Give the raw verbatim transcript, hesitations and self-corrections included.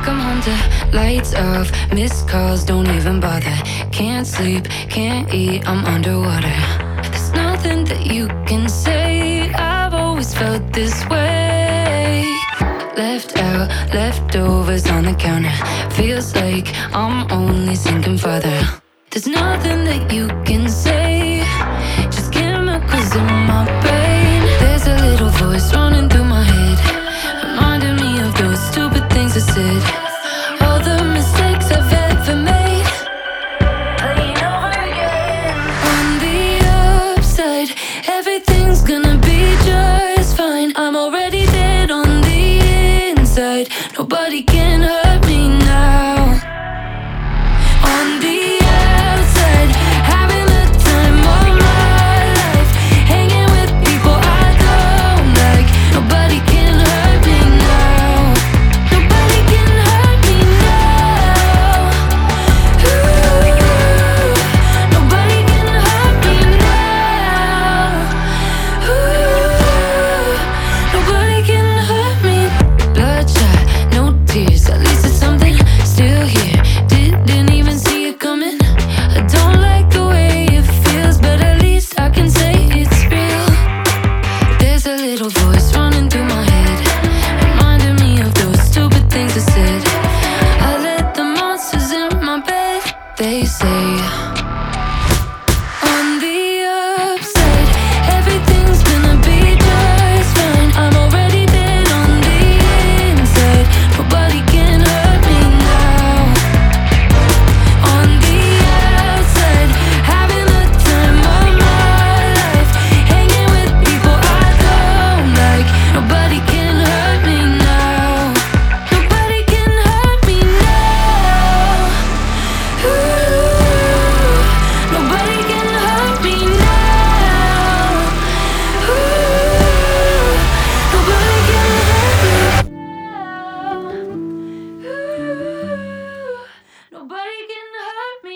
come home to lights off, missed calls, don't even bother. Can't sleep, can't eat, I'm underwater. There's nothing that you can say, I've always felt this way. Left out, leftovers on the counter. Feels like I'm only sinking further. There's nothing that you can say, just chemicals in my brain. There's a little voice running through my head, reminding me of those stupid things I said. All the mistakes I've ever made, playing over again. On the upside, everything's gonna be just fine. I'm already dead on the inside, nobody can hurt me now. On the outside, having the time of my life, hanging with people I don't like. Nobody can hurt me now. Nobody can hurt me now. Ooh, nobody can hurt me now. Ooh, nobody can hurt me. Bloodshot, no tears, at least it's something. Still here, didn't even see it coming. I don't like the way it feels, but at least I can say it's real. There's a little voice running through my head, reminding me of those stupid things I said. I let the monsters in my bed, they say. On the upside, everything's gonna be just fine. I'm already dead on the inside, nobody can hurt me now. On the outside, having the time of my life, hanging with people I don't like. Nobody can hurt me now. Nobody can hurt me now. Ooh, nobody can hurt me now. Ooh, nobody can hurt me now. Ooh, nobody can hurt me